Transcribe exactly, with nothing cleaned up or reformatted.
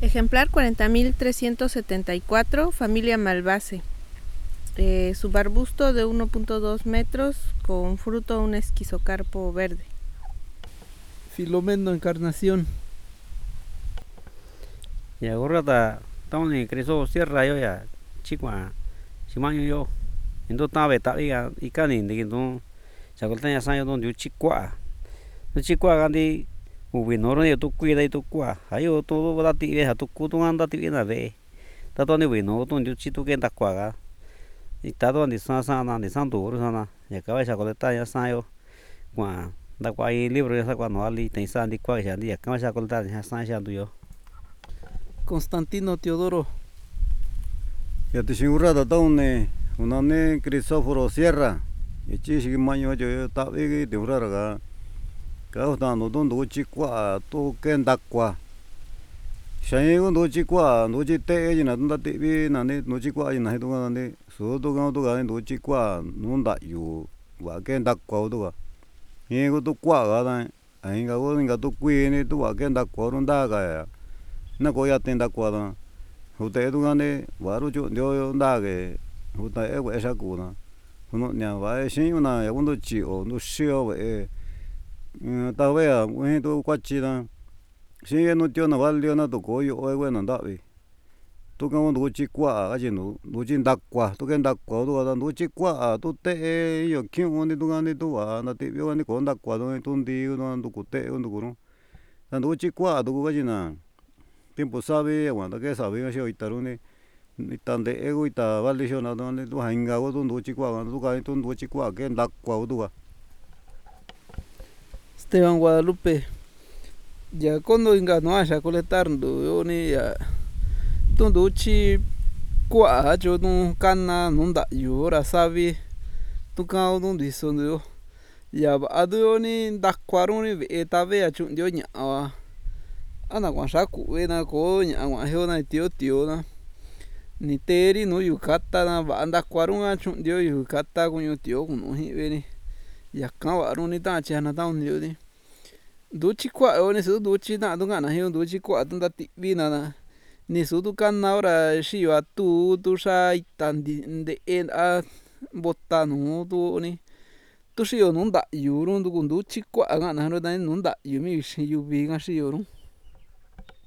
Ejemplar cuarenta mil trescientos setenta y cuatro, familia Malvaceae. Eh, subarbusto de uno punto dos metros, con fruto un esquizocarpo verde. Filomeno Encarnación. Ya gorrata tawni creso sierra yo ya chikwa chimaño yo endo tabe ta iga ikani ndi ndo chakolta ya sayo ndo chikwa no chikwa gandi ubi noro yo tu kuida tu kwa ayo todo bada ti ve tu ku tu anda ti na ve ta to ni we no to ndu chitu ke nda kwa ga ita do ni sa sa na ni san do ro na ya ka va chakolta ya sayo kwa nda kwa i libro ya sa kwa no ali te sa ndi kwa ya ndi ya ka chakolta ya sa ya ndu yo Constantino Teodoro. Ya te shingurrata taune unane Crisóforo Sierra ichi shimaño yo ta ve de urara ga ka ta no don do chi kwa to ken da kwa shaye go do chi kwa do chi te ji na da te bi na ne do chi kwa ji na do ga ne so do ga do ga do chi kwa no da yu wa ken da kwa do ga ye go to kwa ga da ai ga go ga to kwi ne to wa ken da kwa ro da ga ya na ko ya ten da kwa da ho te do ga ne wa ro jo yo da ge ho ta e wa sha ku na no nya wa shin na ya go do chi o no shi o we ta ve a we to kwa chi da shin no tio na va lio na to ko yo e we na da vi to ga do chi kwa ga ji no do chi da kwa to ken da kwa do ga do chi kwa to te yo kyu ne do ga ne to wa na te yo ne ko da kwa do to ndi no do ku te do ku no na do chi kwa do ga ji na tiempo sabe wa da ke sabe ga shi ita ro ne ita de ego ita va li sho na do ne do ha nga go do chi kwa do ga to do chi kwa ken da kwa do ga Esteban Guadalupe. Ya cuando inga no haya coletar yo ni ya tundu chi kwa jo no kana no da yo ra sabe tu ka no diso yo ya ba do ni da kwa ro ni ve ta ve a chun yo nya wa ana kwa sha ku we na ko nya wa he na tio tio na ni teri no yukata na ba anda kwa ro a chun yo yukata ku yo tio ku no hi ve ni ya ka wa ro ni ta cha na ta un yo ni do chi kwa o ni su do chi na do ga na he do chi kwa ta ti vi na na ni su du kan na ora shi wa tu tu sha tan di de en a botta no do ni tu shi yo no da yu ro do do chi kwa ga na ro da no da yu mi shi yu vi ga shi yo ro